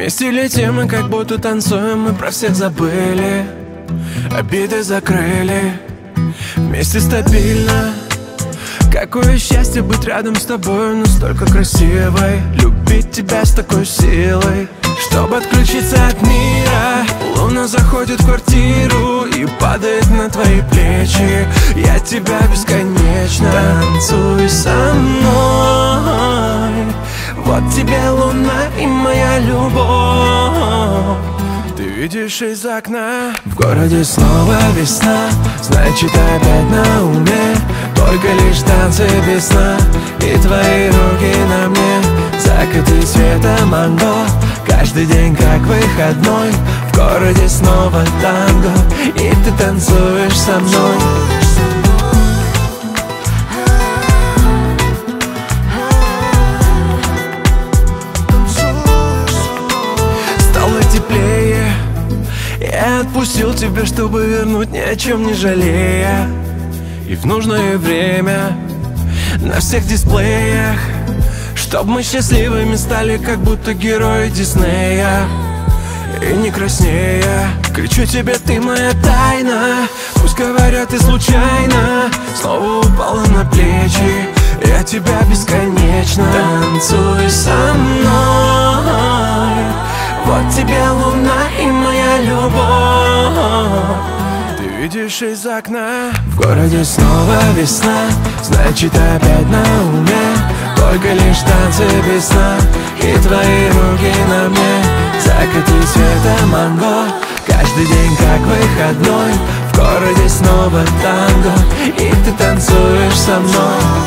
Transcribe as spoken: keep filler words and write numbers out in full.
Вместе летим мы, как будто танцуем, мы про всех забыли, обиды закрыли. Вместе стабильно. Какое счастье быть рядом с тобой, настолько красивой, любить тебя с такой силой. Чтобы отключиться от мира, луна заходит в квартиру и падает на твои плечи. Я тебя бесконечно. Танцуй со мной, вот тебе луна и моя любовь. Ты видишь из окна, в городе снова весна, значит опять на уме только лишь танцы без сна. И твои руки на мне, закаты цвета манго. Каждый день как выходной, в городе снова танго, и ты танцуешь со мной. Стало теплее, я отпустил тебя, чтобы вернуть, ни о чем не жалея. И в нужное время на всех дисплеях, чтоб мы счастливыми стали, как будто герои Диснея. И не краснея, кричу тебе, ты моя тайна. Пусть говорят, ты случайно снова упала на плечи. Я тебя бесконечно. Танцуй со мной, вот тебе луна и моя любовь. Видишь из окна, в городе снова весна, значит опять на уме только лишь танцы без сна. И твои руки на мне, закаты цвета манго. Каждый день как выходной, в городе снова танго, и ты танцуешь со мной.